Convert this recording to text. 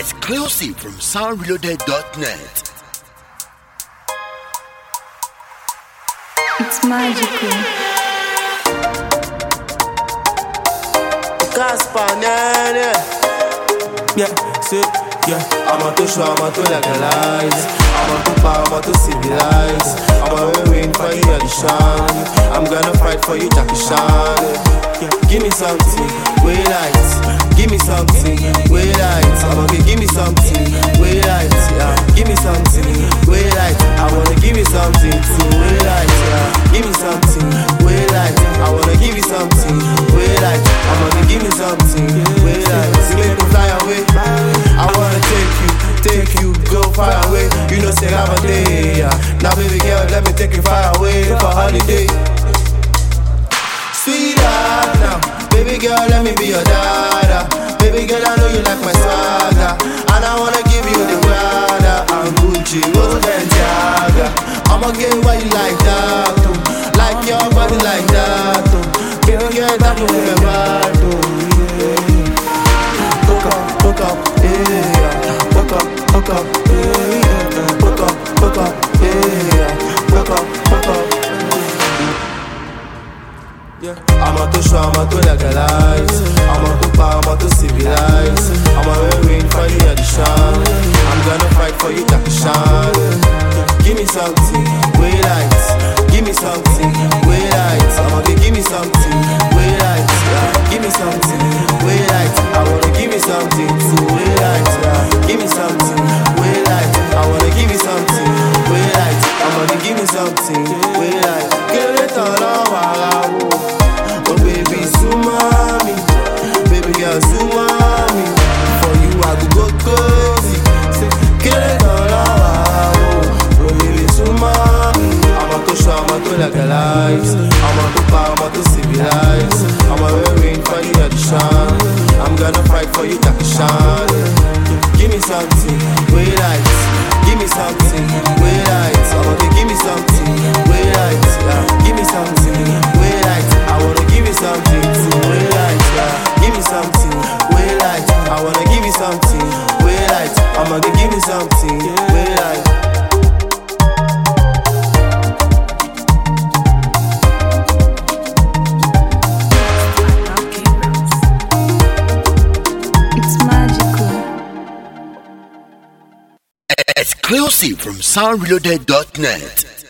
Exclusive from soundreloaded.net. It's magical. Casper, nene. Yeah, see, yeah. I'm out to show, I'm out to legalize. I'm out to power, I'm out to civilize. I'm out to win for you, Eddie Shine. I'm gonna fight for you, Jackie Shine. Yeah, give me something, way light. Give me something, way light. I'm gonna give me something, way light. Yeah, give me something, way light. I wanna give you something too, way light. Yeah, give me something, way light. I wanna give you something, way light. I'm gonna give me something, way light. You make me fly away. I wanna take you, go far away. You know, say have a day. Yeah. Now, baby girl, let me take you far away for holiday. Sweetheart now, baby girl, let me be your dada. Baby girl, I know you like my swagger, and I wanna give you the Prada and Gucci, Rose and Tiaga. I'ma give you what you like that, too. Like your body like that, too. Baby girl, that you with me bad, too. Hook up, yeah. Hook up, yeah. Hook up, yeah. Hook up. Yeah. I'm out to show, I'm out to legalize. I'm out to power, I'm out to civilize. I'm out to win for you, Eddie Shine. I'm gonna fight for you, Jackie Shine. Give me something, way light. Give me something, way light. I'm gonna give me something, way light. Yeah. Give me something, way light. I wanna give me something too, way light. Yeah. Give me something, way light. I wanna give you something, way light. I'm gonna give me something, way light. Get it all over. Oh baby, sumami, baby girl, sumami. For you I could go crazy. Say, get it all out. Oh baby, sumami. I'm out to show, I'm out to legalize. I'm out to power, I'm out to civilize. I'm out to win for you, Eddie Shine. I'm gonna fight for you, Jackie Shine. Give me something, way light. Give me something, way light. I'm gonna give me something, way light. Yeah. Give me something, way light. I wanna give you something too, way light. Yeah. Give me something, way light. I wanna give you something, way light. I'm gonna give me something, way light. It's magical. Exclusive from soundreloaded.net.